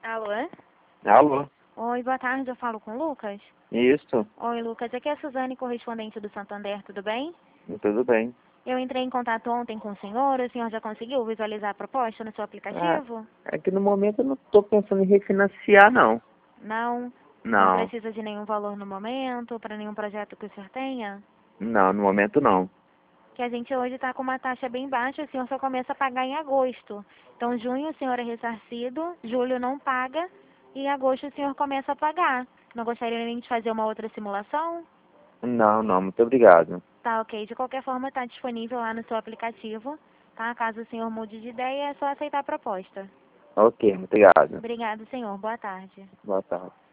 Alô? Alô? Oi, boa tarde, eu falo com o Lucas? Isso, Oi, Lucas, aqui é a Suzane, correspondente do Santander, tudo bem? tudo bem. Eu entrei em contato ontem com o senhor já conseguiu visualizar a proposta no seu Ah, aplicativo? é que no momento eu não tô pensando em refinanciar, não. Não? Não Não, precisa de nenhum valor no momento, para nenhum projeto que o senhor tenha? não, no momento não. Que a gente hoje está com uma taxa bem baixa, o senhor só começa a pagar em agosto. Então, junho o senhor é ressarcido, julho não paga, e em agosto o senhor começa a pagar. Não gostaria nem de fazer uma outra simulação? Não, não, muito obrigado. Tá, ok. De qualquer forma, está disponível lá no seu aplicativo, tá? Caso o senhor mude de ideia, é só aceitar a proposta. Ok, muito obrigado. Obrigado, senhor. Boa tarde. Boa tarde.